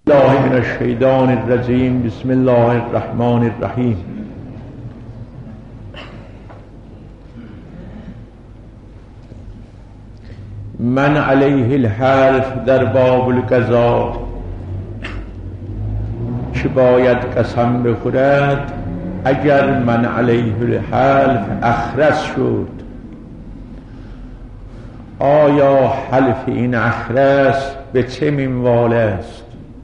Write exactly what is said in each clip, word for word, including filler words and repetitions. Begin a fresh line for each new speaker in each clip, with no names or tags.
الله من الشیطان الرجیم. بسم الله الرحمن الرحیم. من علیه الحلف در باب القضا، چه باید قسم بخورد اگر من علیه الحلف اخرس شد؟ آیا حلف این اخرس به چه منوال است؟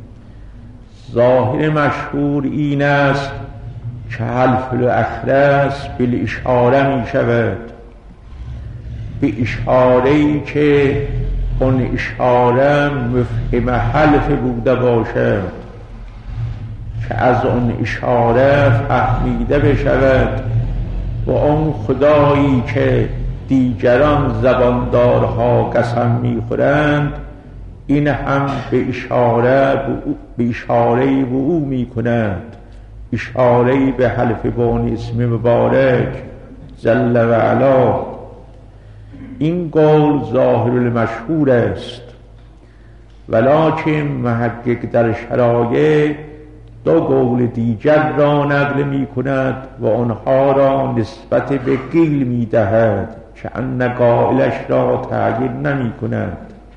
ظاهر مشهور این است که حلف الاخرس بالاشاره می شود، به اشاره‌ای که اون اشاره مفهوم حلف بوده باشد، که از اون اشاره فهمیده بشود و اون خدایی که دیگران زباندارها قسم می‌خورند این هم به اشاره به اشاره به او می‌کند، اشاره به حلف بان اسم مبارک جل و علا. این قول ظاهر المشهور است، ولکن محقق در شرایع دو قول دیگر را نقل می کند و آنها را نسبت به قیل می دهد که ان قائلش را تعیین نمی کند.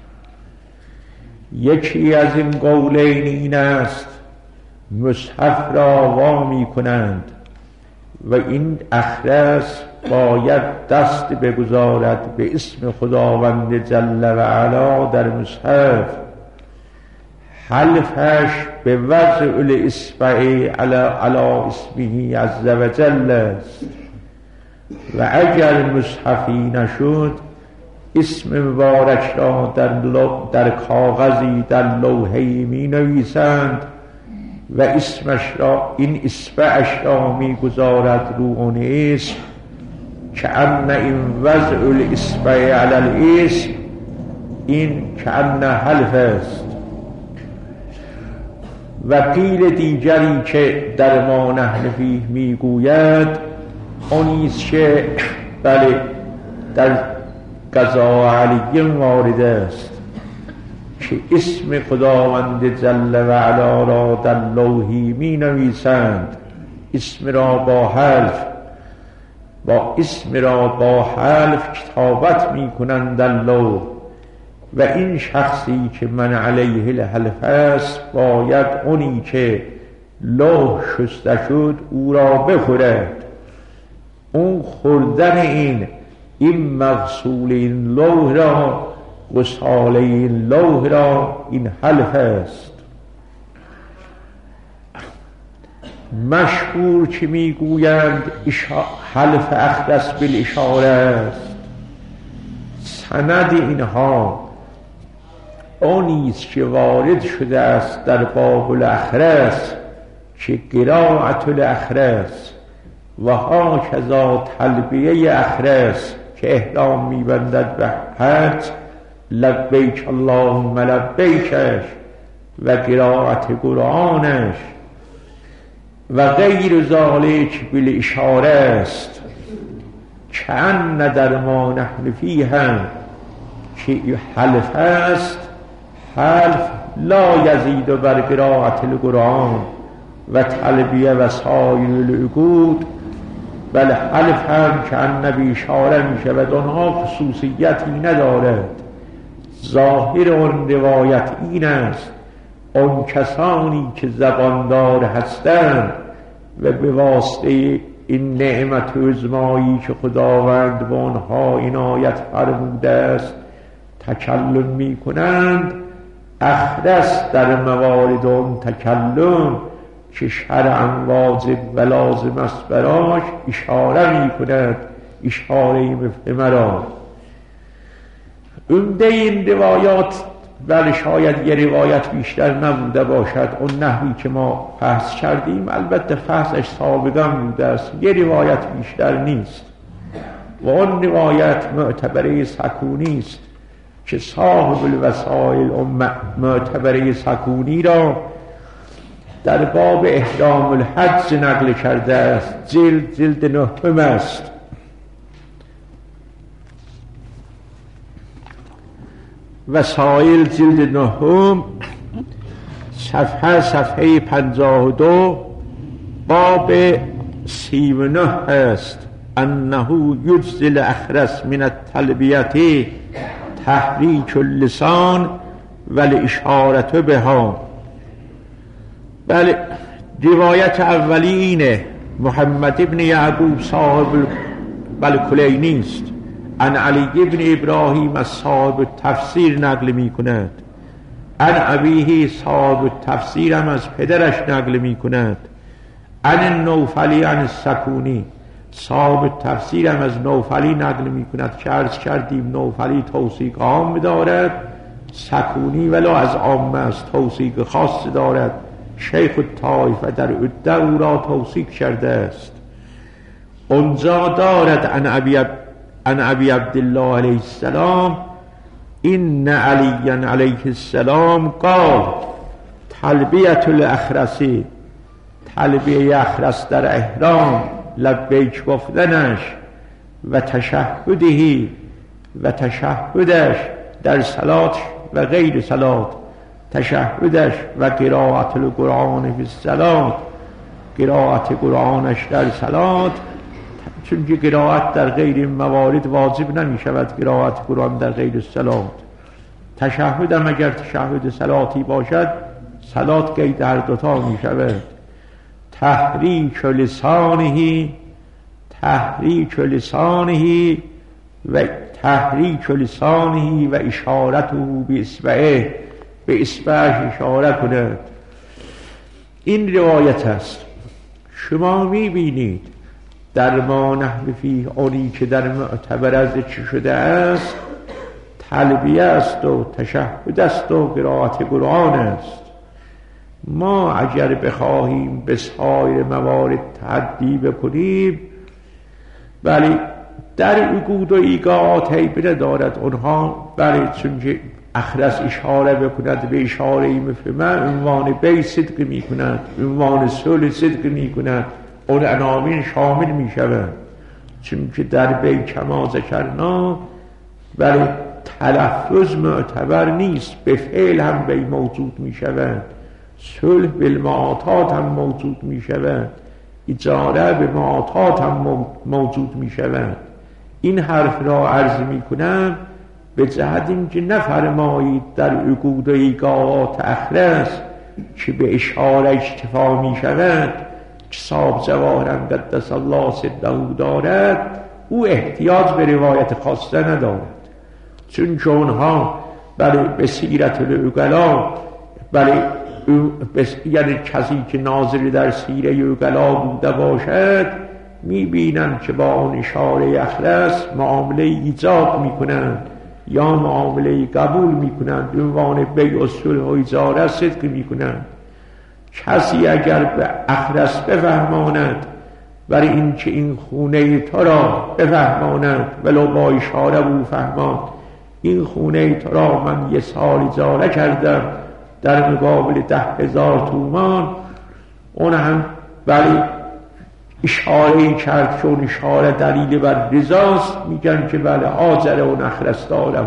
یکی از این قولین این است مصحف را وا می کنند و این اخرس باید دست بگذارد به اسم خداوند جل و علا در مصحف، حلفش به وضع الاصبع علی علی اسمه عز و جل است و اگر مصحفی نشد اسم مبارک را در, در کاغذی در لوحه‌ای می نویسند و اسمش را این اصبعش را می گذارد رو اون اسم، که ان این وضع الاصبع علی الاسم این که ان حلف است. و قیل دیگری که در ما نحن فیه می گوید اونیست که بله در قضا علی وارد است که اسم خداوند جل و علا را در لوحی می نویسند، اسم را با حلف با اسم را با حلف کتابت می کنند در لوح و این شخصی که من علیه الحلف است باید اونی که لوح شسته شد او را بخورد. اون خوردن این این مغسول این لوح را، غساله این لوح را، این حلف است. مشهور که میگویند حلف اخرس بالاشاره است. سند اینها آنیست که وارد شده است در باب الاخرس که قرائت الاخرس و ها کذا تلبیه اخرس که احرام میبندد به حج، لبیک اللهم لبیکش و قرائت قرآنش و غیر ذالک بالاشاره است، که ان در ما نحن فیه هم که حلف است. حلف لا یزید بر قرائت القرآن و تلبیه و سایر العقود، بل حلف هم که النبی اشاره می شود آنها خصوصیتی ندارد. ظاهر آن روایت این است آن کسانی که زباندار هستند و به واسطه این نعمت و ازمایی که خداوند با آنها عنایت فرموده است تکلم می کنند، اخرس در موارد آن تکلم که شرعاً واجب و لازم است براش اشاره می کند، اشاره مفهمه را. عمده این روایات بله شاید یه روایت بیشتر نبوده باشد، اون نحوی که ما فحص کردیم البته فحصش سابقا بوده است، یه روایت بیشتر نیست و اون روایت معتبره سکونی است که صاحب الوسائل معتبره سکونی را در باب احرام الحج نقل کرده است. جلد جلد نهم است. وسائل جلد نهم صفحه صفحه پنجاه و دو باب سی و نه هست. انه یجزی الاخرس من التلبیه تحریک اللسان و الاشاره بها. بله، روایت اولی اینه، محمد ابن یعقوب صاحب بله کلینی است، عن علی ابن ابراهیم از صاحب تفسیر نقل می کند، عن ابیه صاحب تفسیر هم از پدرش نقل می کند، عن نوفلی عن السکونی صاحب تفسیر هم از نوفلی نقل می کند که عرض کردیم نوفلی توثیق عام دارد، سکونی ولا از عام است توثیق خاص دارد. شیخ الطائفه در عده او را توثیق کرده است. اونجا دارد عن ابی عن ابی عبدالله علیه السلام این علی علیه السلام قال تلبیت الاخرسی، تلبیه اخرس در احرام لبیک گفتنش و تشهدهی و تشهدش در صلات و غیر صلات، تشهدش و قرائت القرآن فی الصلات، قرائت قرآنش در صلات، چون که قرائت در غیر موارد واجب نمی شود، قرائت قرآن در غیر صلات. تشهد هم اگر تشهد صلاتی باشد صلات قید هر دوتا می شود. تحریک لسانه، تحریک لسانه و تحریک لسانه و اشارته به اصبعه، به اصبعش اشاره کند. این روایت است. شما می بینید در ما نحن فیه آنی که در معتبر از چی شده است تلبیه است و تشهد است و قرائت قرآن است. ما اگر بخواهیم به سایر موارد تعدی بکنیم، ولی در عقود و ایقاعات عیب ندارد اونها، بله چون که اخرس اشاره بکند به اشاره مفهمه عنوان بی صدق می کند، عنوان صلح صدق می کند، اون عناوین شامل می شود. چون که در بی کما ذکرنا ولی تلفظ معتبر نیست، به فعل هم بی موجود می شود، صلح بالمعاطات هم موجود می شود، اجاره به معاطات هم موجود می شود. این حرف را عرض می کنم به جهت اینکه نفرمایید در عقود و ایقاعات اخرس که به اشاره اکتفا می شود، که صاحب جواهرم قدس الله سره دارد، او احتیاج به روایت خاصه ندارد، چون که اونها بله به سیرت العقلا، بله یعنی کسی که ناظری در سیره عقلا بوده باشد می بینند که با اون اشاره اخرس معامله ایجاب می کنند یا معامله قبول می کنند، عنوان بیع و صلح و اجاره صدق می کنند. کسی اگر به اخرس بفهماند برای این که این خونه تو را بفهماند ولو با اشاره او فهمان، این خونه تو را من یه سال اجاره کردم در مقابل ده هزار تومان، اون هم ولی اشاره کرد چون اشاره دلیل بر رضاست، میگن که بله آجر و نخرست داره.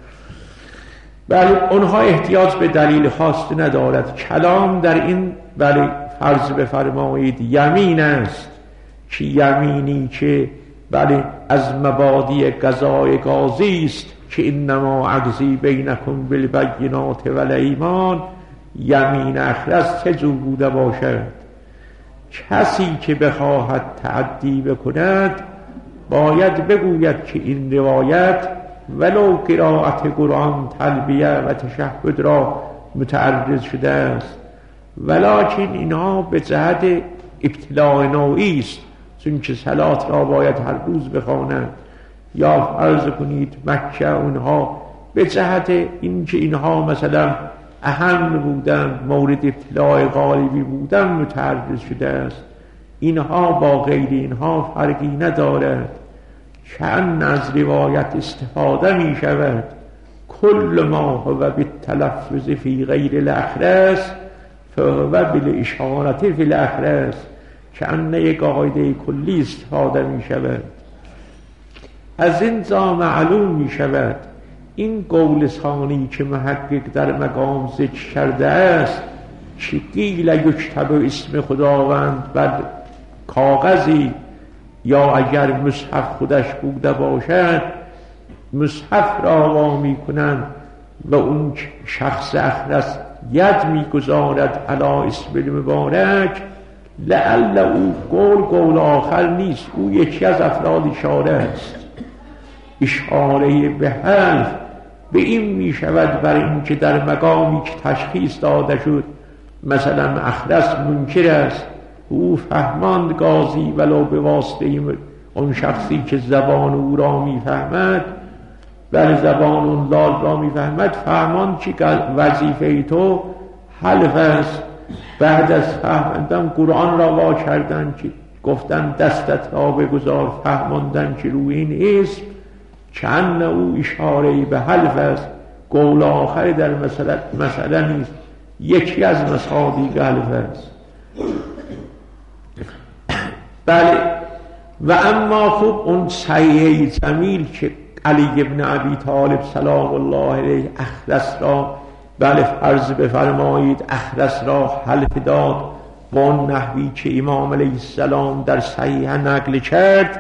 بله اونها احتیاج به دلیل خاص ندارد. کلام در این بله فرض بفرمایید یمین است که یمینی که بله از مبادی قضای قاضی است که انما عجزی بینکم بالبینات والایمان، یمین اخرس چه جو بوده باشد. کسی که بخواهد تعدی بکند باید بگوید که این روایت ولو قرائت قرآن تلبیه و تشهد را متعرض شده است، ولکن اینها به جهت ابتلاع نوعی است، چون که صلات را باید هر روز بخواند، یا فرض کنید مکه اونها به جهت اینکه اینها مثلا اهم بودن، مورد ابتلاع غالبی بودن متعرض شده است. اینها با غیر اینها فرقی ندارد. چند از روایت استفاده می شود کل ما هو بالتلفظ فی غیر الاخرس فهو بالاشارت فی الاخرس، چند یک قاعده کلی استفاده می شود. از اینجا معلوم می شود این قول ثانی که محقق در مقام ذکر کرده است چه قیل یکتب اسم خداوند بر کاغذی یا اگر مصحف خودش بوده باشد مصحف را وا می کنند و اون شخص اخرس ید می گذارد علی اسم المبارک لعل او قول قول آخر نیست، او یکی از افراد اشاره است. اشاره به حلف به این می شود برای اینکه در مقامی که تشخیص داده شد مثلا اخرس منکر است او فهماند قاضی ولو به واسطه اون شخصی که زبان او را می فهمد بر زبان اون لال را می فهمد فهماند که وظیفه تو حلف است. بعد از فهماندن قرآن را وا کردن که گفتن دستت را بگذار، فهماندن که روی این اسم چند او اشاره به حلف است، قول آخر در مسئله مسئله نیست، یکی از مصادیق حلف است. بله و اما خوب اون صحیح جمیل که علی ابن ابی طالب سلام الله علیه اخرس را بله فرض بفرمایید اخرس را حلف داد و اون نحوی که امام علیه السلام در صحیح نقل کرد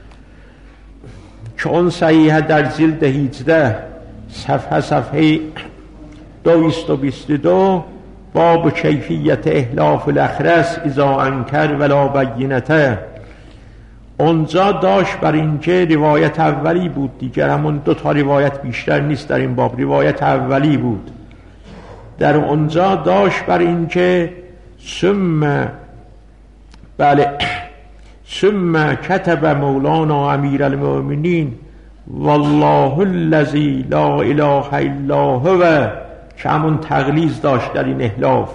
که اون صحیح در جلد هجده صفحه صفحه دویست و بیست و دو باب کیفیت احلاف الاخرس اذا انکر ولا بینته، اونجا داشت بر اینکه روایت اولی بود دیگر، همون دو تا روایت بیشتر نیست در این باب، روایت اولی بود. در اونجا داشت بر اینکه ثم بله ثم کتب مولانا امیر المؤمنین والله الذی لا اله الا هو که همون تغلیظ داشت در این احلاف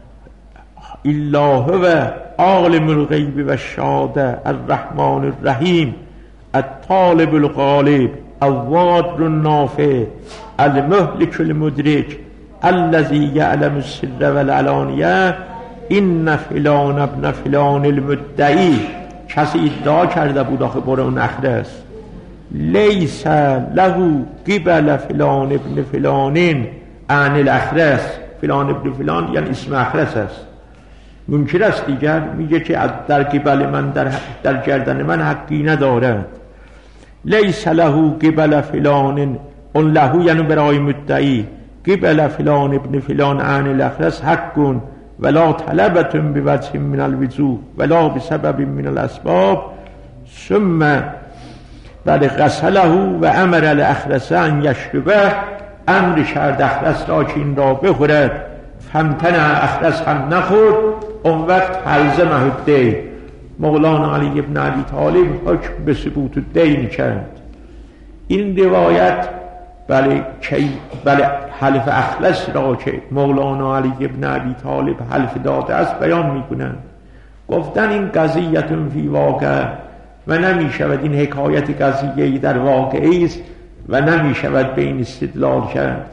الا هو عالم الغیب و الشهاده الرحمن الرحیم الطالب الغالب الوادر النافع المهلك المدرک الذي یعلم السر والعلانیه این فلان ابن فلان المدعی، کسی ادعا کرده بود آخه برای اون اخرس لیس له قبل فلان ابن فلان عن الاخرس، فلان ابن فلان یعنی اسم اخرس است، منکر است دیگر، میگه که در قبل من در, در گردن من حقی ندارد. لیس له قبل فلان، اون له یعنی برای مدعی، قبل فلان ابن فلان عن الاخرس حق ولا طلبت بوجه من الوجوه ولا بسبب من الاسباب ثم بعد غسله و امر الاخرس ان یشربه، امر کرد اخرس را که این را بخورد، فمتنع اخرس هم نخورد، اون وقت حلزمه الدین، مولانا علی ابن ابی طالب حکم به ثبوت الدین کرد. این روایت بله بله حلف اخلص را که مولانا علی ابن ابی طالب حلف داده است بیان میکنند، گفتن این قضیت فی واقع و نمی شود این حکایت قضیه‌ای در واقعی است و نمی شود به این استدلال کرد.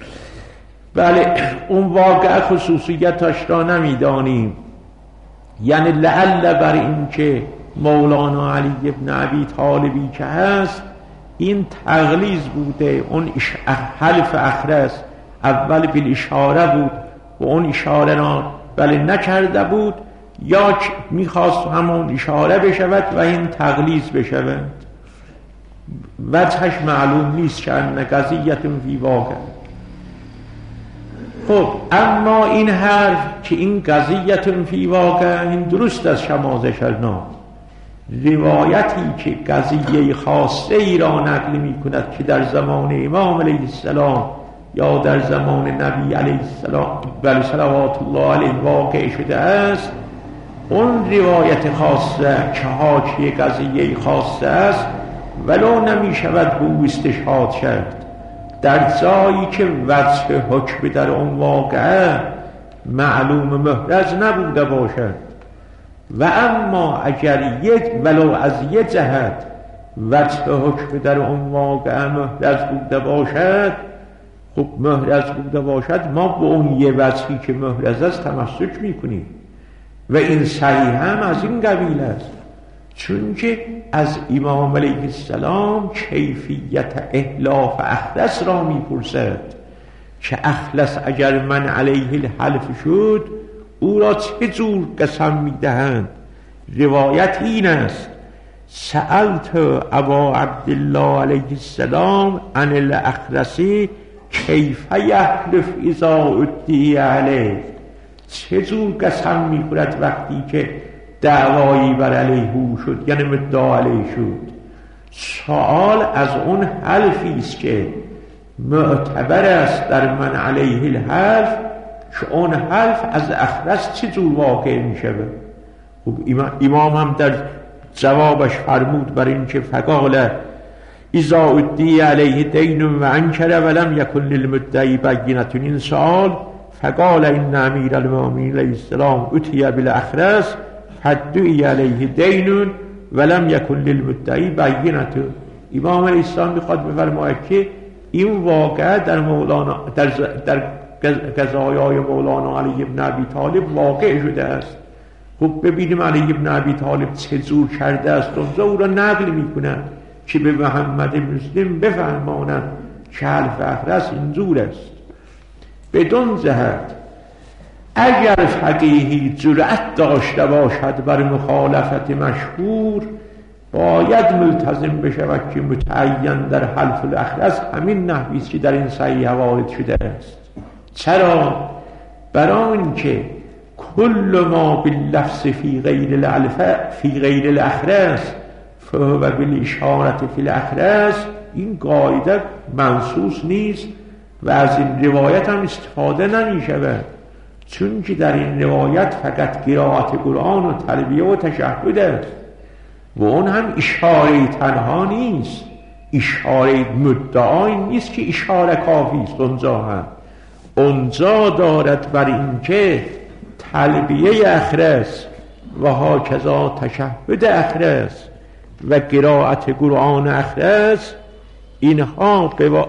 بله اون واقع خصوصیتش را نمیدانیم، یعنی لعل بر این که مولانا علی ابن ابی طالبی که هست این تغلیظ بوده، اون حلف اخرس اول بالاشاره بود و اون اشاره را بله نکرده بود، یا میخواست همون اشاره بشود و این تغلیظ بشود، وجهش معلوم نیست که ان قضیت فی واقع. خب اما این حرف که این قضیت فی واقع این درست از شما ذکرنا، روایتی که قضیه خاصه ای را نقل می کند که در زمان امام علیه السلام یا در زمان نبی علیه السلام بله صلوات الله علیه واقع شده است، اون روایت خاصه که حاکی قضیه خاصه است ولو نمی شود به او استشهاد کرد، در جایی که وجه حکم در اون واقعه معلوم محرز نبوده باشد. و اما اگر یک ولو از یک جهت وجه حکم در اون واقعه محرز بوده باشد، خب محرز بوده باشد ما به اون یه وجهی که محرز است تمسک میکنیم و این صحیح هم از این قبیل است، چون که از امام علیه السلام کیفیت احلاف اخرس را میپرسد که اخلص اگر من علیه الحلف شد او را چه جور قسم میدهند؟ روایت این است: سألت ابا عبدالله علیه السلام عن الاخرس کیف یحلف اذا ادعی علیه. چه جور قسم میخورد وقتی که دعوایی بر علیه او شد، یعنی مدعا علیه شد. سوال از اون حلفی است که معتبر است در من علیه الحلف، که اون حلف از اخرس چه جور واقع میشه. خب امام هم در جوابش فرمود بر این که فقال اذا ادعی علیه دین و انکر ولم یکن للمدعی بینة. این سوال فقال ان امیر المؤمنین علیه السلام اتی بالاخرس فادعی علیه دین ولم یکن للمدعی بینة. امام علیه السلام میخواد بفرماید که این واقعه در مولانا در در قضایای مولانا علی ابن ابی طالب واقع شده است. خب ببینیم علی ابن ابی طالب چه جور کرده است. اونجا او را نقل میکنند که به محمد مسلم بفهمانند که حلف اخرس اینجور است. بدون جهت اگر فقیهی جرأت داشته باشد بر مخالفت مشهور، باید ملتزم بشود که متعین در حلف الاخرس همین نحوی است که در این صحیح وارد شده است. چرا؟ برای اینکه کل ما باللفظ فی غیر الالف فی غیر الاخرس فهو بالاشاره فی الاخرس، این قاعده منصوص نیست و از این روایت هم استفاده نمی شود، چون که در این روایت فقط قرائت قرآن و تلبیه و تشهد است و اون هم اشاره تنها نیست، اشاره مدعای نیست که اشاره کافی است. اونجا هم اونجا دارد بر این که تلبیه اخرس و هاکذا تشهد اخرس و قرائت قرآن اخرس، اینها قوا...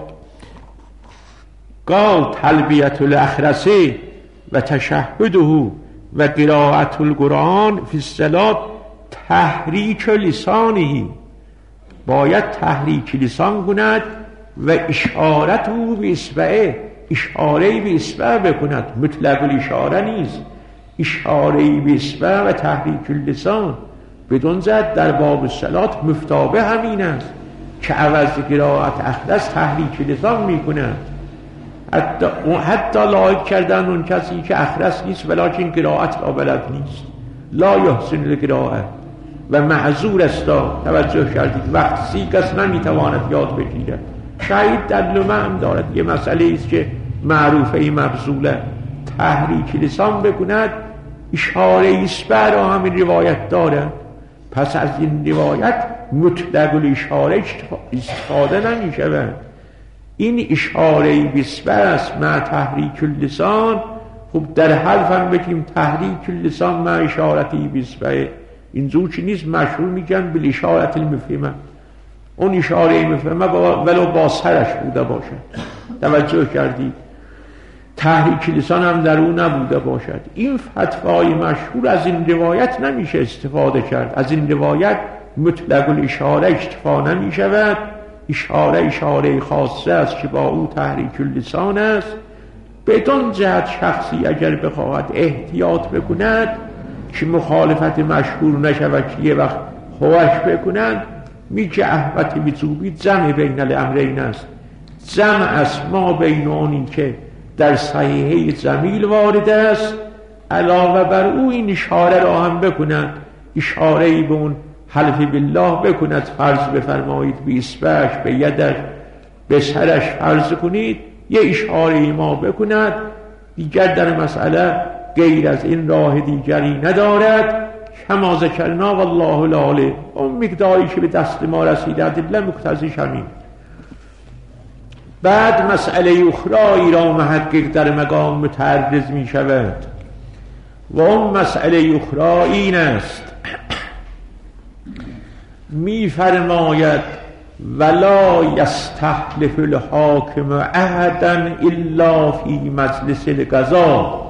قال تلبیت الاخرسی و تشهده و قرائت القرآن فی الصلاة تحریک لسانه، باید تحریک لسان کند و اشارت او به اصبعه، اشاره به اصبع بکند، مطلق الاشاره نیست، اشاره به اصبع و تحریک اللسان. بدون زد در باب صلات مفتابه همین است که عوض قرائت اخرس تحریک لسان میکند. حتی, حتی لایق کردن اون کسی که اخرس نیست ولیکن قرائت را بلد نیست، لا یحسن القراءه و معذور است. توجه کردید وقت سی کس نمیتواند یاد بگیرد. شهید در لمه هم دارد یه مسئله است که معروفه مبذوله، تحریک لسان بکند، اشاره اصبع را همین روایت دارد. پس از این روایت مطلق الاشاره استفاده نمی شود. این اشاره اصبع است مع تحریک اللسان. خب در حلف هم بگیم تحریک اللسان مع اشارتی باصبع، اینجور چی نیست. مشهور میگن بالاشاره المفهمه، اون اشاره مفهمه ولو با سرش بوده باشد. توجه کردید؟ تحریک لسان هم در اون نبوده باشد. این فتوای مشهور از این روایت نمیشه استفاده کرد. از این روایت مطلق الاشاره اکتفا نمی شود. اشاره اشاره خاصه است که با او تحریک اللسان است. بدون جهت شخصی اگر بخواهد احتیاط بکند که مخالفت مشهور نشود که یه وقت هوش بکنند، میگه احوت بچوبید جمع بین الامرین است. جمع است ما بین اون که در صحیحه جمیل وارد است، علاوه بر او این اشاره را هم بکنند، اشاره به اون حلف بالله بکند، فرض بفرمایید به اصبعش، به یدش، به سرش فرض کنید، یه اشاره ما بکند. دیگر در مسئله غیر از این راه دیگری ندارد. کما ذکرنا والله العالی، اون مقداری که به دست ما رسیده ادله مقتضیش همین. بعد مسئله اخرایی را محقق در مقام متعرض می شود و اون مسئله اخرى این است، می فرماید ولا یستحلف الحاکم احدا الا فی مجلس القضا.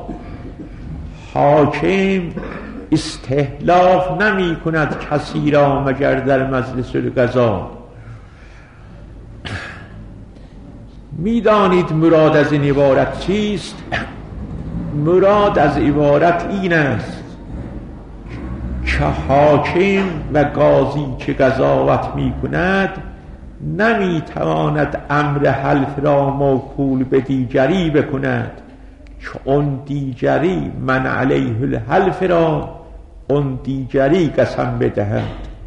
حاکم استحلاف نمی کند کسی را مگر در مجلس القضا. میدانید مراد از این عبارت چیست؟ مراد از عبارت این است که حاکم و قاضی که قضاوت می کند نمی تواند امر حلف را موکول به دیگری بکند که اون دیگری من علیه الحلف را اون دیگری قسم بدهد.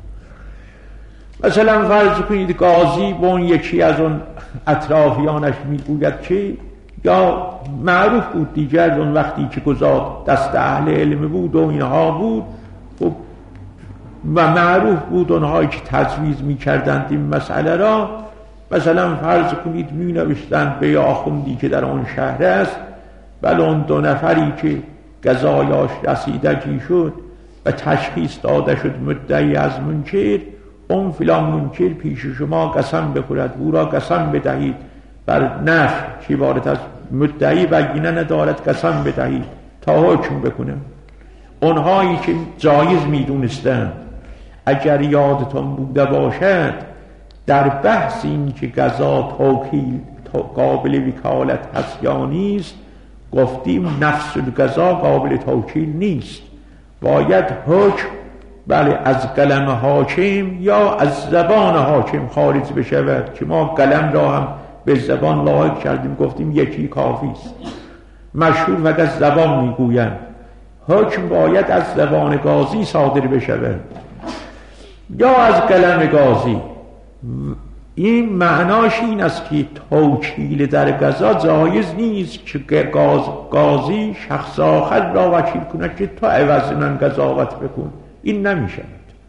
مثلا فرض کنید قاضی به اون یکی از اون اطرافیانش میگوید که یا معروف بود دیگر اون وقتی که گذار دست اهل علم بود و اینها بود و معروف بود اونهایی که تجویز میکردند این مسئله را، مثلا فرض کنید می نوشتند به آخوندی که در آن شهر است ولی اون دو نفری که قضایاش رسیدگی شد و تشخیص داده شد مدعی از منکر، اون فلان منکر پیش شما قسم بخورد او را قسم بدهید بر نفی که عبارت از مدعی بگینه ندارد قسم بدهید تا حکم بکنه. اونهایی که جایز میدونستند اگر یادتون بوده باشد در بحث این که قضا توکیل قابل وکالت هست یا نیست گفتیم نفس القضا قابل توکیل نیست، باید حکم بله از قلم حاکم یا از زبان حاکم خارج بشود که ما قلم را هم به زبان لاحق کردیم گفتیم یکی کافی است، مشهور فقط زبان میگویند، حکم باید از زبان قاضی صادر بشود یا از قلم قاضی. این معناش این است که توکیل در قضا جایز نیست که قاضی شخص آخر را وکیل کند که تو عوض من قضاوت بکن، این نمیشود.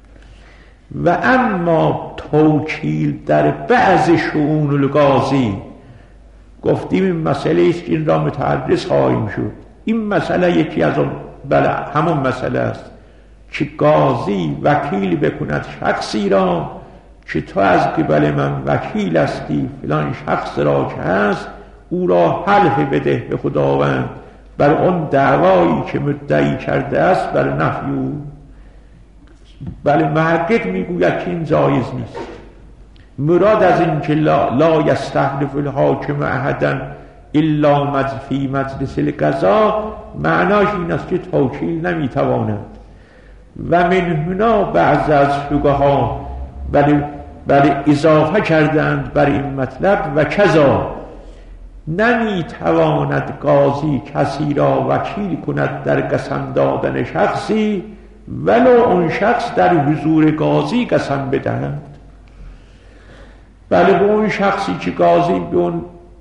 و اما توکیل در بعض شؤون القاضی گفتیم این مسئله است که این را متعرض خواهیم شد. این مسئله یکی از اون بله همون مسئله است که قاضی وکیل بکند شخصی را که تو از قبل من وکیل هستی فلان شخص را که هست او را حلف بده به خداوند بر اون دعوایی که مدعی کرده است بر نفی او. بله محقق میگوید که این جایز نیست. مراد از این که لا, لا یستحلف الحاکم احدا الا مجلس فی مجلس القضا معناش این است که توکیل نمیتواند. و من هنا بعض از فقها بله بله اضافه کردند بر این مطلب و کذا نمیتواند قاضی کسی را وکیل کند در قسم دادن شخصی ولو اون شخص در حضور قاضی قسم بدهد. بله به اون شخصی که قاضی به اون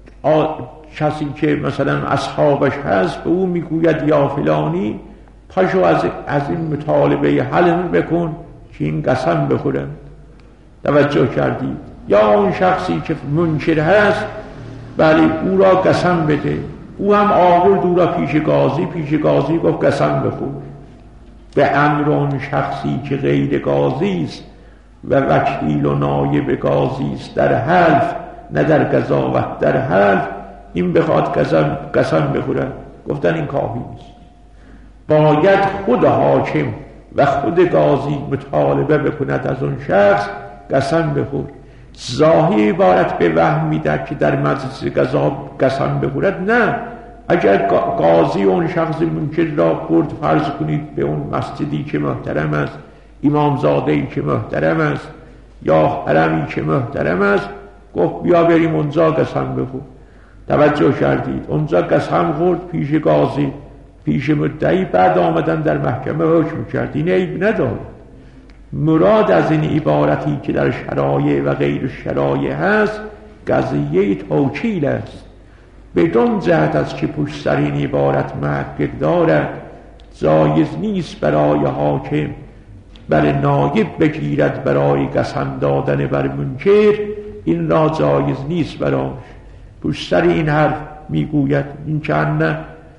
کسی که مثلا اصحابش هست به او میگوید یا فلانی پاشو از, از این مطالبه حلف بکن که این قسم بخورن، توجه کردید؟ یا اون شخصی که منکر هست بله او را قسم بده، او هم آورد او را پیش قاضی، پیش قاضی گفت قسم بخور. به امر اون شخصی که غیر قاضی است و وکیل و نایب قاضی است در حلف نه در قضاوت، در حلف این بخواد قسم قسم بخوره، گفتن این کافی نیست، باید خود حاکم و خود قاضی مطالبه بکند از اون شخص قسم بخور. ظاهر عبارت به وهم میدهد که در مجلس قضا قسم بخورد، نه. اگر قاضی اون شخص منکر را برد فرض کنید به اون مسجدی که محترم است، امامزاده‌ای که محترم است یا حرمی که محترم است، گفت بیا بریم اونجا قسم بخور. توجه کردید؟ اونجا قسم خورد پیش قاضی، پیش مدعی، بعد آمدن در محکمه حکم کرد. این عیب نداره. مراد از این عبارتی که در شرایع و غیر شرایع هست قضیه توکیل است. بدون جهت از که پشت سر این عبارت محقق دارد جایز نیست برای حاکم بل نایب بگیرد برای قسم دادن بر منکر، این را جایز نیست براش. پشت سر این حرف میگوید این چند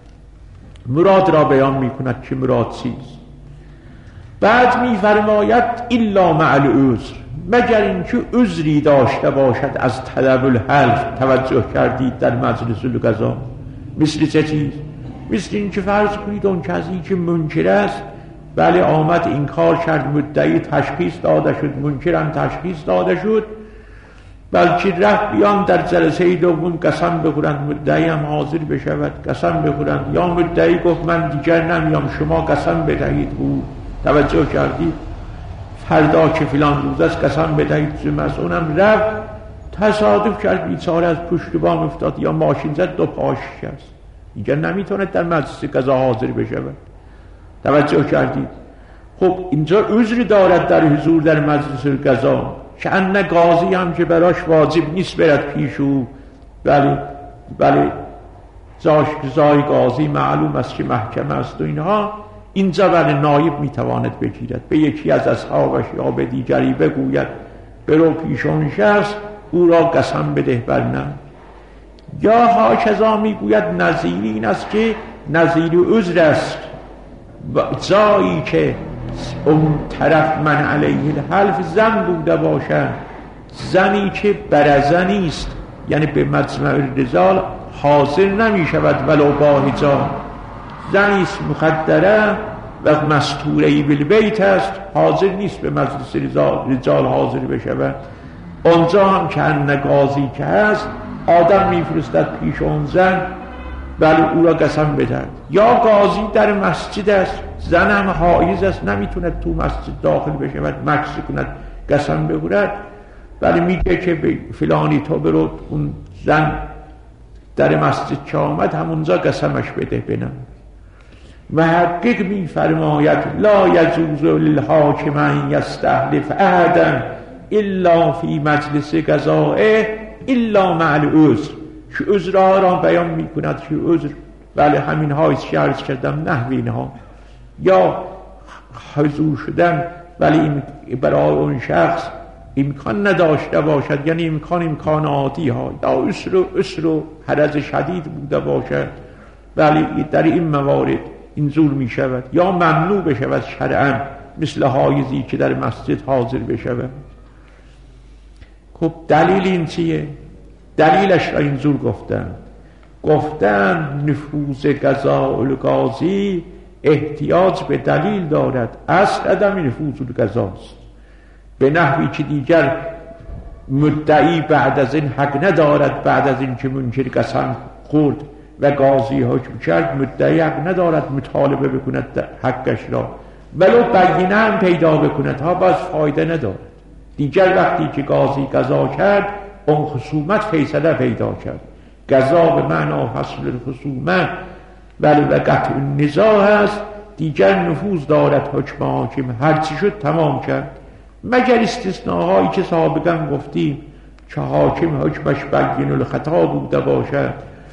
مراد را بیان میکند که مراد چیست. بعد میفرماید الا مع العذر، مگر اینکه عذری داشته باشد از طلب الحلف. توجه کردید؟ در مجلس القضا مثل چه چیز؟ مثل اینکه فرض کنید اون کسی که منکر است بله آمد این کار کرد، مدعی تشخیص داده شد، منکرم تشخیص داده شد، بلکه رفت بیان در جلسه دوم قسم بخورند، مدعی هم حاضر بشود قسم بخورند، یا مدعی گفت من دیگر نمیام شما قسم بدهید. او توجه کردید فردا که فلان روز است قسم بدهید. مسئولم رفت تصادف کرد بیچاره از پشت بام افتاد یا ماشین زد دو پاش شکست، دیگر نمیتونه در مجلس قضا حاضر بشود. توجه کردید؟ خب اینجا عذر دارد در حضور در مجلس قضا، که ان قاضی هم که براش واجب نیست برد پیش او. بله بله زاش زای قاضی معلوم است که محکمه است و اینها، اینجا بله نایب میتواند بگیرد، به یکی از اصحابش یا به دیگری بگوید برو پیش اون شخص او را قسم بده بر نه. یا هاکذا میگوید نظیر این است که نظیر عذر است، جایی که اون طرف من علیه الحلف زن بوده باشد، زنی که برزنی است یعنی به مجمع الرجال حاضر نمی شود ولو با حجاب، زنی است مخدره و مستوره بالبیت است، حاضر نیست به مجلس رجال حاضر بشود. اونجا هم که ان قاضی که هست آدم میفرستد پیش اون زن ولی او را قسم بدهد. یا قاضی در مسجد است، زن هم حایض است نمیتوند تو مسجد داخل بشود مکث کند قسم بخورد، ولی میگه که فلانی تو برو اون زن در مسجد که آمد همونجا قسمش بده بنم. محقق میفرماید لا یجوز للحاکم ان یستحلف احدا الا فی مجلس قضائه الا مع العذر، که عذرها را بیان میکند که عذر ولی همین های شرط کردم نحوی اینها، یا حضور شدن ولی برای اون شخص امکان نداشته باشد، یعنی امکان امکان عادی ها، یا عسر و عسر و حرج شدید بوده باشد ولی در این موارد اینجور می شود، یا ممنوع بشود شرعا مثل حایضی که در مسجد حاضر بشود. خب دلیل این چیه؟ دلیلش را اینجور گفتن گفتن نفوذ قضاء القاضی احتیاج به دلیل دارد، اصل عدم نفوذ القضاست، به نحوی که دیگر مدعی بعد از این حق ندارد، بعد از این که منکر قسم خورد و قاضی حکم کرد مدعی حق ندارد مطالبه بکند حقش را، ولو بینه هم پیدا بکند ها باز فایده ندارد. دیگر وقتی که قاضی قضا کرد اون خصومت فیصله پیدا کرد، قضا به معنا فصل الخصومت ولی و قطع النزاع هست، دیگر نفوذ دارد حکم حاکم، هرچی شد تمام کرد، مگر استثناهایی که سابقا گفتیم که حاکم حکمش بین الخطا بوده باشد،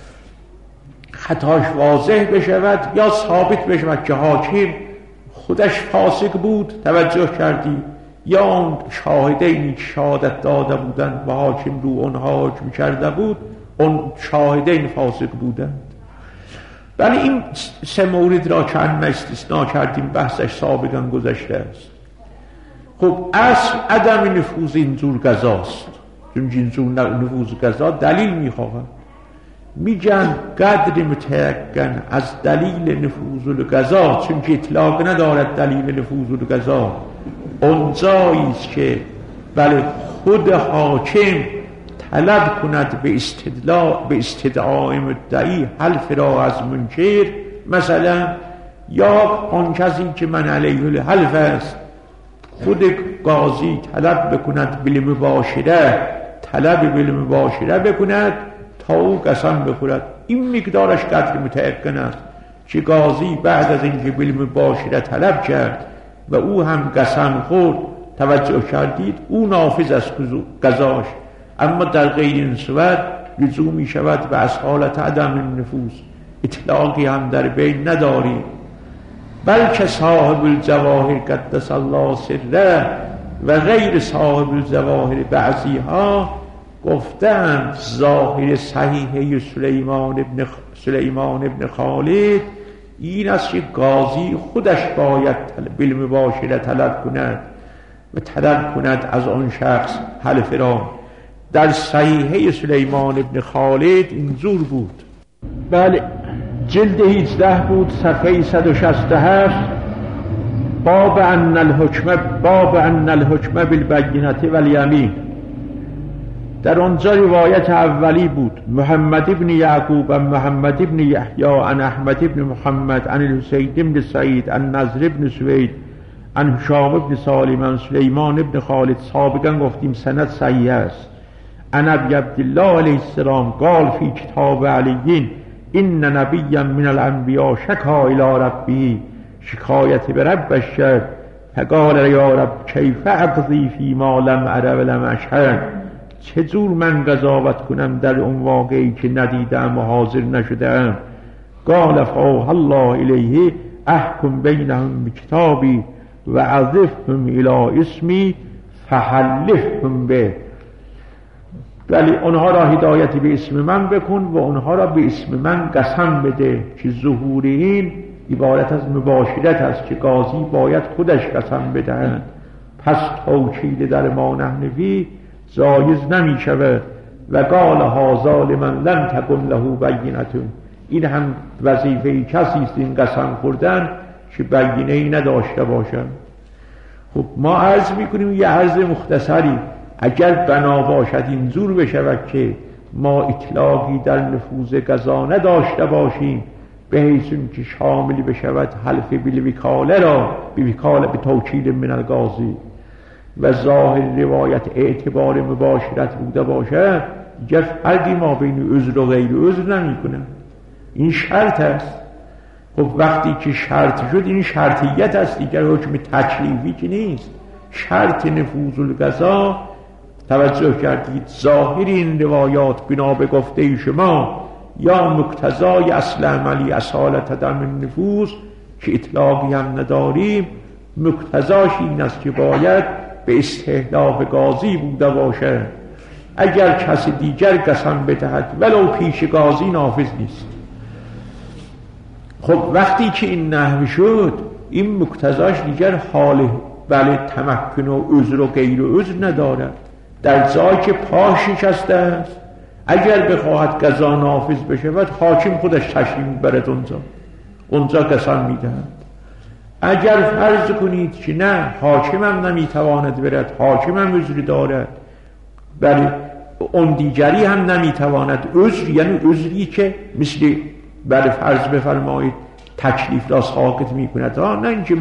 خطاش واضح بشود یا ثابت بشود که حاکم خودش فاسق بود، توجه کردی، یا اون شاهدینی که شهادت داده بودند و حاکم رو اونها حکم کرده بود اون شاهدین فاسق بودند. ولی این سه مورد را که ان استثناء کردیم بحثش سابقا گذشته است. خب اصل عدم نفوذ اینجور قضاست، چون اینجور نفوذ قضا دلیل میخواهد، میگن قدر متیقن از دلیل نفوذ القضا، چون که اطلاق ندارد دلیل نفوذ القضا، اون جاییست که بله خود حاکم طلب کند به استدلال به استدعای مدعی حلف را از منکر، مثلا یا آن کسی که من علیه الحلف است خود قاضی طلب بکند بالمباشره، طلب بالمباشره بکند تا او قسم بخورد. این مقدارش قدر متعقن است که قاضی بعد از اینکه بالمباشره طلب کرد و او هم قسم خورد، توجه کردید او نافذ است قضاش، اما در غیر این صورت رجوع می شود به از حالت عدم النفوذ، اطلاقی هم در بین نداری. بلکه صاحب الجواهر قدس الله سره و غیر صاحب الجواهر بعضی ها گفتند ظاهر صحیحه سلیمان ابن سلیمان ابن خالد این است که قاضی خودش باید بالمباشره طلب کند و طلب کند از آن شخص حلف را. در صحیحه سلیمان ابن خالد اینجور بود، بله جلد هجده بود صفحه صد و شصت و هفت، باب ان الحکم باب ان الحکم بالبینة والیمین. در آنجا روایت اولی بود محمد ابن یعقوب و محمد ابن یحیی عن احمد ابن محمد عن الحسین ابن سعید عن نضر ابن سوید عن هشام ابن سالم عن سلیمان ابن خالد. سابقا گفتیم سند صحیح است. عن ابی عبدالله علیه السلام قال فی کتاب علیین این نبیا من الانبیاء شکا الی ربه، شکایت به ربش کرد فقال یا رب کیف اقضی فی ما لم اره ولم اشهد، چجور من قضاوت کنم در اون واقعی که ندیدم و حاضر نشدم. قال فاوحی الله الیه احکم بینهم بکتابی و عذفهم الی اسمی فحلفهم به، ولی اونها را هدایتی به اسم من بکن و اونها را به اسم من قسم بده که ظهور این عبارت از مباشرت است که قاضی باید خودش قسم بدهد. پس توکید در ما نحن فیه جایز نمی شود. و قال هذا لمن لم تکن له بینة، این هم وظیفه کسی است این قسم خوردن که بینه ای نداشته باشد. خب ما عرض میکنیم یه عرض مختصری، اگر بنا باشد اینجور بشود که ما اطلاقی در نفوذ قضا نداشته باشیم به حیث که شاملی بشود حلف بالوکاله را بوکاله به توکیل من القاضی و ظاهر روایت اعتبار مباشرت بوده باشد، دیگر فرقی ما بین عذر و غیر عذر نمی کنه. این شرط است. خب وقتی که شرط شد این شرطیت است، دیگر حکم تکلیفی که نیست. شرط نفوذ القضا توجه کردید ظاهر این روایات بنا به گفته شما یا مقتضای اصل عملی اصالت دم النفوذ که اطلاقی هم نداریم، مقتضاش این است که باید به استحلاف قاضی بوده باشه. اگر کسی دیگر قسم بدهد ولو پیش قاضی نافذ نیست. خب وقتی که این نحو شد این مقتضاش دیگر حال بله تمکن و عذر و غیر عذر ندارد. در جایی که پاش شکسته است اگر بخواهد قضا نافذ بشود حاکم خودش تشریف برد اونجا اونجا قسم میدهد. اگر فرض کنید که نه حاکم هم نمیتواند برد، حاکم هم عذر دارد، بله اون دیگری هم نمیتواند، عذر یعنی عذری که مثل بله فرض بفرمایید تکلیف را ساقط میکند، نه اینکه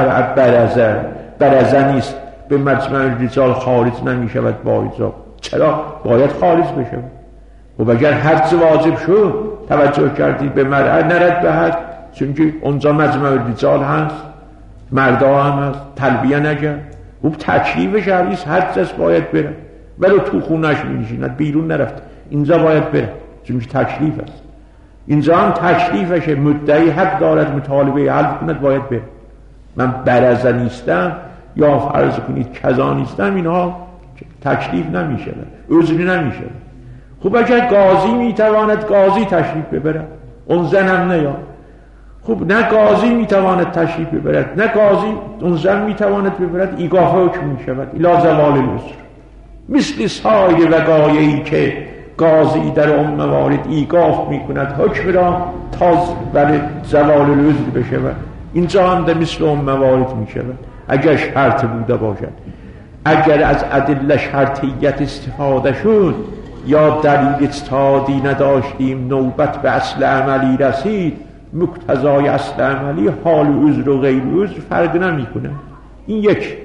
برزه برزه نیست به مجمع رجال خارج نمیشود با ایجاب. چرا باید خارج بشه؟ و اگر حد واجب شد توجه کردید به مرأة نرد به حد، چون اونجا مجمع رجال هست، مردا هم هست، تلبیه نگرد و تکلیف شرعیست، حد است باید بره، ولی تو خونش میشیند بیرون نرفت، اینجا باید بره چون تکلیف است. اینجا هم تکلیفشه، مدعی حق دارد مطالبه حل کند باید بره. من برزه نیستم یا فرض کنید کذا نیستم، اینها تکلیف نمیشه، عذری نمیشه. خب اگر قاضی میتواند قاضی تشریف ببرد اون زن هم نیاد. خب نه قاضی میتواند تشریف ببرد نه قاضی اون زن میتواند ببرد، ایقاف حکم میشود الی زوال العذر، مثل سایر وقایعی که قاضی در اون موارد ایقاف میکند حکم را تا برای زوال العذر بشود. اینجا هم در مثل اون موارد میشود اگر شرط بوده باشد. اگر از ادله شرطیت استفاده شد یا دلیل اجتهادی نداشتیم نوبت به اصل عملی رسید، مقتضای اصل عملی حال عذر و غیر عذر فرق نمیکنه. این یک.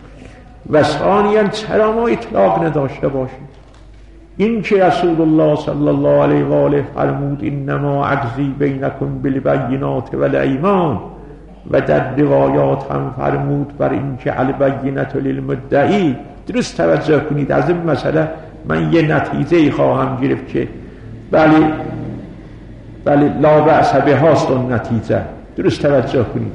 و ثانیاً چرا ما اطلاق نداشته باشیم؟ این که رسول الله صلی الله علیه و آله فرمود انما اقضی بینکم بالبینات والایمان، و در روایات هم فرمود بر این که البینة للمدعی. درست توجه کنید از این مسئله من یه نتیجه خواهم گرفت که بله بله لا بأس بهاست اون نتیجه. درست توجه کنید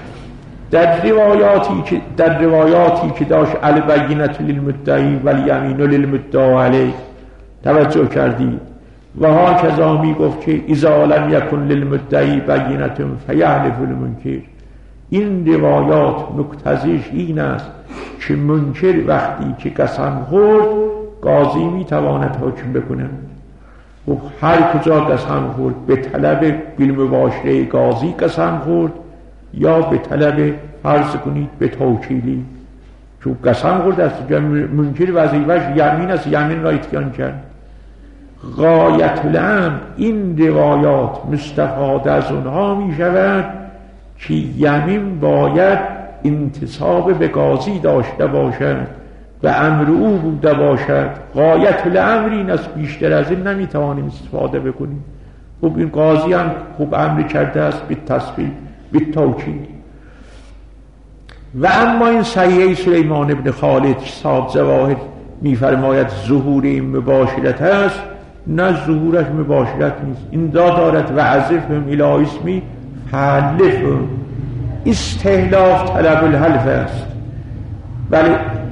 در روایاتی که در روایاتی که داشت البینة للمدعی والیمین للمدعی علیه، توجه کردید و ها کذا می گفت که اذا لم یکن للمدعی بینة فیحلف المنکر. این روایات مقتضیش این است که منکر وقتی که قسم خورد قاضی می تواند حکم بکنه. و هر کجا قسم خورد به طلب بالمباشره قاضی قسم خورد یا به طلب فرض کنید به توکیلی چون قسم خورده است منکر وظیفه‌اش یمین است، یمین را اتیان کرد. غایت الامر این روایات مستفاده از اونها می شود که یمین باید انتصاب به قاضی داشته باشد و امر او بوده باشد. غایت الامر این است، بیشتر از این نمی توانیم استفاده بکنیم. خب این قاضی هم خوب امر کرده است به تصویب به توکید. و اما این صحیح سلیمان ابن خالد صاحب ظواهر می‌فرماید ظهور این مباشرت است، نه ظهورش مباشرت نیست. این دا دارد و عزفهم الی اسمی فحلفهم، استحلاف طلب الحلف است. ولی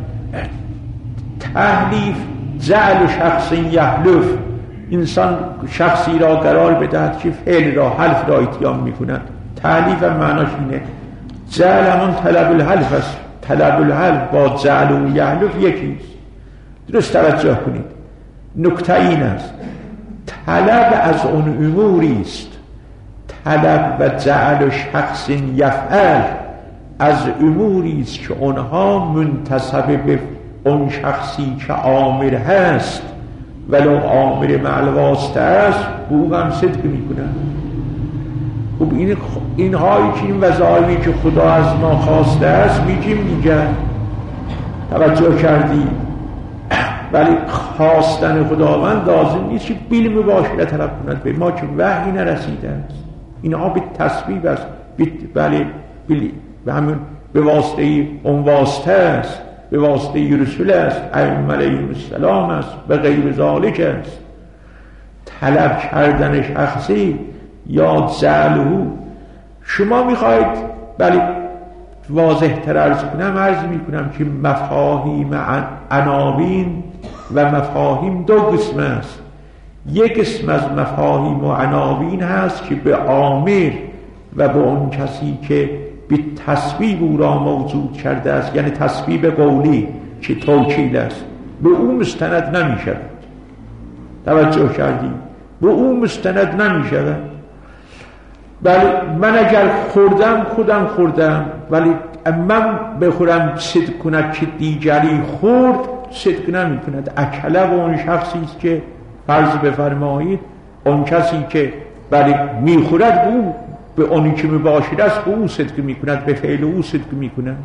تحلیف جعل شخص یحلف، انسان شخصی را قرار بدهد که فعل را حلف را اتیان می‌کند. تحلیف هم معناش اینه. جعل همون طلب الحلف است. طلب الحلف با جعل و یحلف یکیست. درست توجه کنید. نکته این است، طلب از اون اموری است، طلب و جعل شخص یفعل از اموری است که اونها منتسب به اون شخصی که آمر هست، ولو آمر مع الواسطه است او هم صدق میکنن. خب این اینهایی که این وظایفی که خدا از ما خواسته است میگیم دیگه، توجه کردی؟ ولی خواستن خداوند لازم نیست که بیل مباشرت طلب کند. به ما که وحی نرسیده است، اینها به تصویب است، بله به همون به واسطه اون واسطه است، به واسطه رسول است، ائمه علیهم السلام است، به غیر ذالک است. طلب کردن شخصی یا جعله، شما میخواید بله واضح تر عرض کنم، عرض میکنم که مفاهیم عناوین و مفاهیم دو قسم است. یک قسم از مفاهیم و عناوین هست که به آمر و به اون کسی که به تصویب او را موجود کرده است، یعنی تصویب قولی که توکیل است، به او مستند نمی شود. توجه کردی؟ به او مستند نمی شود. بله من اگر خوردم خودم خوردم، ولی من بخورم صدق کند که دیگری خورد، صدق نمی کند. اکله و اون شخصی است که فرض بفرمایید اون کسی که بله میخورد او به اونی که مباشر است به او صدق می کند، به فعل او صدق می کند.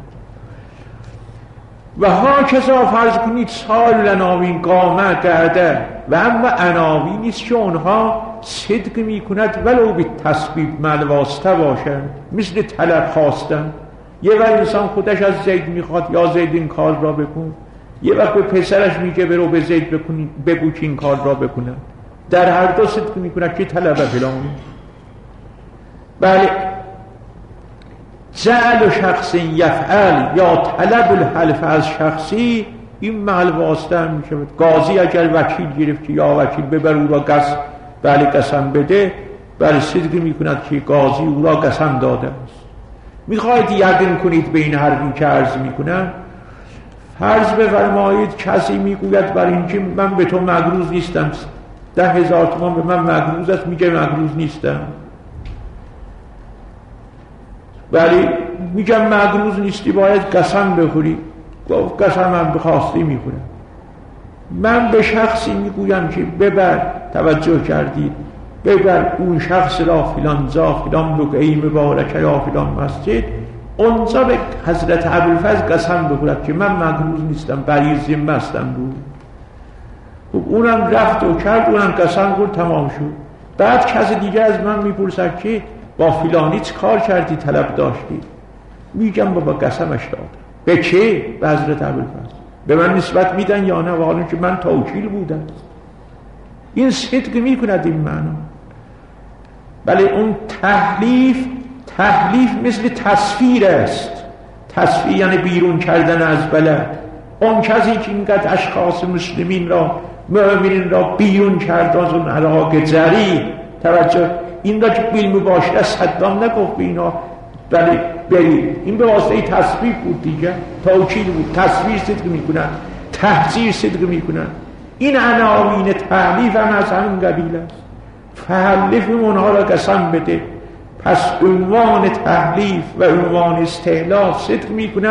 و ها کسا فرض کنید سال العناوین قامه قعده، و اما عناوین نیست که اونها صدق می کند ولو به تصویب مع الواسطه باشد، مثل طلب خواستن. یه وقت انسان خودش از زید میخواد یا زید این کار را بکن، یه وقت به پسرش میگه برو به زید بکن بگو که این کار را بکنه. در هر دو صدق می کند که طلب فلان. بله جعل شخص یفعل یا طلب الحلف از شخصی، این محل واسطه هم می شود. قاضی اگر وکیل گرفت که یا وکیل ببر او را قسم بله قسم بده، بله صدق می کند که قاضی او را قسم داده است. می خواهید یقین کنید به این حرفی که عرض می کنم. فرض بفرمایید کسی می گوید بر این که من به تو مغروض نیستم، ده هزار تومان به من مغروض است، میگه مغروض نیستم. ولی میگم مغروض نیستی باید قسم بخوری. گفت قسم هم بخواستی میخورم. من به شخصی میگویم که ببر، توجه کردید، ببر اون شخص را فلان جا فلان بقعه مبارکه یا فلان مسجد، اونجا به حضرت ابوالفضل قسم بخورد که من مغروض نیستم، بری ذمه هستم بود. خب اونم رفت و کرد، اونم قسم خورد، تمام شد. بعد کسی دیگه از من میپرسد که با فلانی چه کار کردی، طلب داشتی؟ میگم بابا قسمش دادم. به چه؟ به حضرت ابوالفضل. به من نسبت میدن یا نه؟ واقعا که من توکیل بودم. این صدق میکند این معنا. بله اون تحلیف، تحلیف مثل تصفیر است. تصفیر یعنی بیرون کردن از بلد. اون کسی که اینقدر اشخاص مسلمین را مؤمنین را بیرون کرد از اون عراق جری، توجه این را که بیل مباشره صدام نگفت به اینا بلی برید، این به واسطه تصویر بود دیگه، توکیل بود. تصویر صدق میکنن، تحذیر صدق میکنن. این عناوین تحلیف هم از همین قبیل است. فحلف اونها را قسم بده. پس عنوان تحلیف و عنوان استحلاف صدق میکند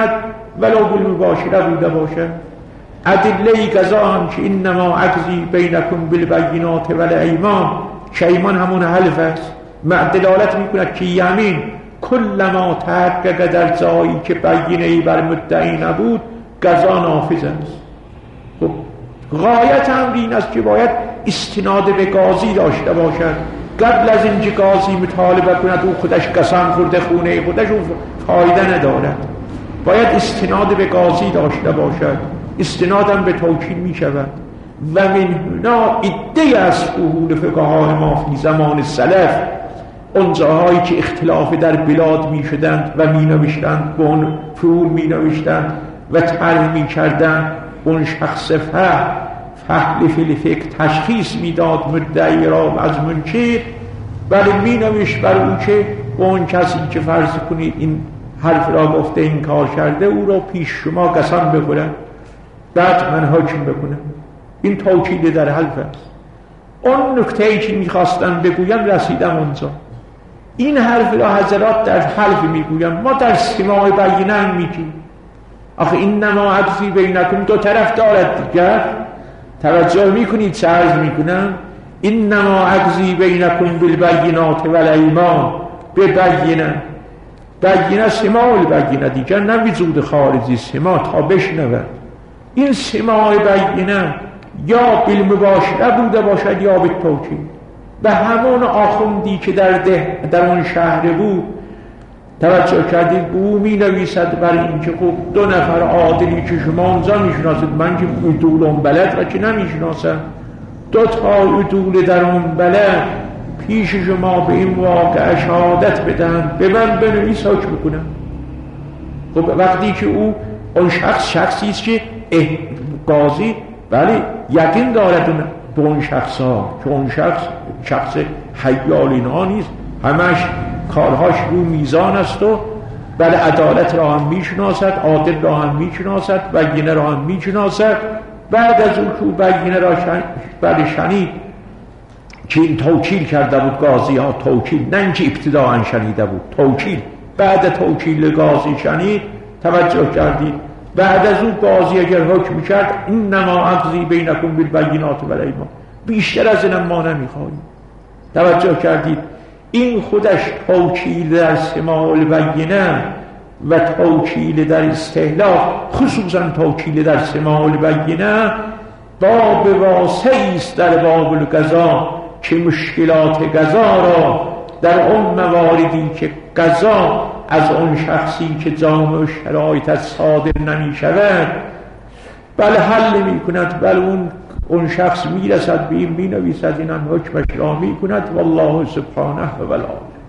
ولو بالمباشره بوده باشد. ادله قضا هم که انما اقضی بینکم بالبینات والایمان، که ایمان همون حلف است، دلالت میکند که یمین کلما تحقق در جایی که بینه ای بر مدعی نبود قضا نافذ است. خب غایت امر این است که باید استناد به قاضی داشته باشد. قبل از اینکه قاضی مطالبه کند او خودش قسم خورده خونه خودش او فایده ندارد، باید استناد به قاضی داشته باشد. استنادم به توکیل می شود. و من هنا عده از فحول فقهای ما فی زمان سلف، اون جاهایی که اختلاف در بلاد می شدند و می نوشتند به اون فحول می نوشتند و طرح می کردند، اون شخص فهم فحل فی الفقه تشخیص می داد مدعی را از منکر، ولی می نوشت بر اون که اون کسی که فرض کنید این حرف را گفته این کار کرده او را پیش شما قسم بخورد بعد من حکم بکنم. این توکیل در حلف است. اون نکته‌ای که میخواستم بگویم رسیدم اونجا. این حرف را حضرات در حلف میگویم، ما در سماع بینه هم میگیم. آخه اینما اقضی بینکم دو طرف دارد دیگر. توجه میکنید چه عرض میکنم؟ اینما اقضی بینکم بالبینات والایمان، به بینه بینه سماع البینه دیگر، نه وجود خارجی سماع تا بشنود. این سماع بینه یا بالمباشره بوده باشد یا بالتوکیل. و همون آخوندی که در ده در اون شهر بود، توجه کردید، او می نویسد بر این که خب دو نفر عادلی که شما اونجا می شناسید، من که ادول اون بلد را که نمی شناسم، دو تا ادول در اون بلد پیش شما به این واقع شهادت بدن، به من بنویس حکم بکنم. خب وقتی که او اون شخص شخصی است که قاضی ولی یقین دارد به اون شخص ها که اون شخص شخص حیال اینها نیست، همش کارهاش رو میزان است و بله عدالت را هم میشناسد، عادل را هم میشناسد، بینه را هم میشناسد. بعد از اون که بینه را شن... بله شنید که این توکیل کرده بود قاضی ها، توکیل نه اینکه ابتداء شنیده بود، توکیل بعد توکیل قاضی شنید. توجه کردید؟ بعد از اون قاضی اگر حکم کرد انما اقضی بینکم بالبینات والایمان، بیشتر از این ما نمیخواهیم. توجه کردید؟ این خودش توکیل در سماع البینه و توکیل در استحلاف، خصوصا توکیل در سماع البینه باب واسعی است در باب القضا که مشکلات قضا را در اون مواردی که قضا از اون شخصی که جامع شرایط صادر نمی شود بله حل می کند، بله اون اون شخص می رسد به این می نویسد، این هم حکمش را می کند. والله سبحانه و العالم.